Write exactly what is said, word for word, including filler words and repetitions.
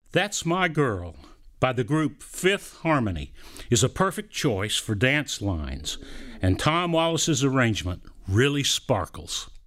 That's My Girl by the group Fifth Harmony is a perfect choice for dance lines, and Tom Wallace's arrangement really sparkles.